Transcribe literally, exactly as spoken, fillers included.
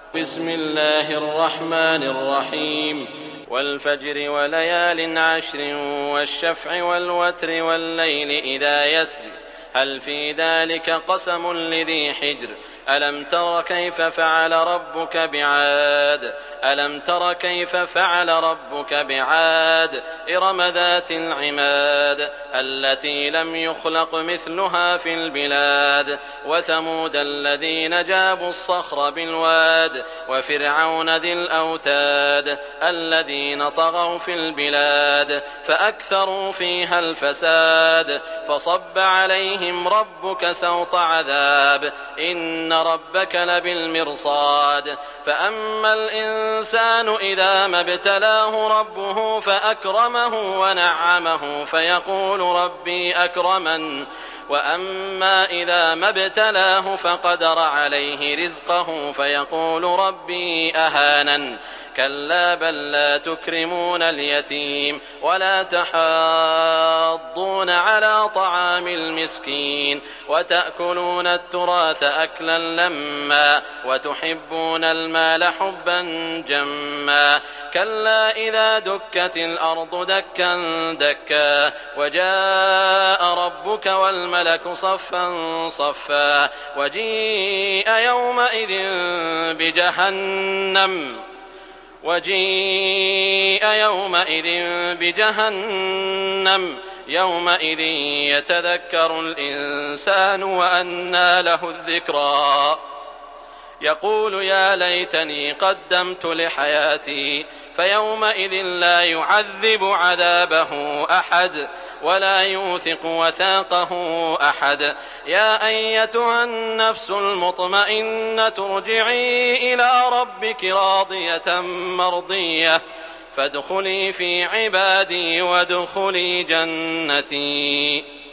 بسم الله الرحمن الرحيم. والفجر وليال عشر والشفع والوتر والليل إذا يسر هل في ذلك قسم لذي حجر ألم تر كيف فعل ربك بعاد ألم تر كيف فعل ربك بعاد إرم ذات العماد التي لم يخلق مثلها في البلاد وثمود الذين جابوا الصخر بالواد وفرعون ذي الأوتاد الذين طغوا في البلاد فأكثروا فيها الفساد فصب عليهم ربك سوط عذاب إن ربك لبالمرصاد فأما الإنسان إذا ما ابتلاه ربه فأكرمه ونعمه فيقول ربي أكرمن وأما إذا ما ابتلاه فقدر عليه رزقه فيقول ربي أهانن كلا بل لا تكرمون اليتيم ولا تحاضون على طعام المسكين وتأكلون التراث أكلا لما وتحبون المال حبا جما كلا إذا دكت الأرض دكا دكا وجاء ربك والملك صفا صفا وجيء يومئذ بجهنم وجيء يومئذ بجهنم يومئذ يتذكر الإنسان وأنى له الذكرى يقول يا ليتني قدمت لحياتي فيومئذ لا يعذب عذابه أحد ولا يوثق وثاقه أحد يا أيتها النفس المطمئنة ارجعي إلى ربك راضية مرضية فادخلي في عبادي وادخلي جنتي.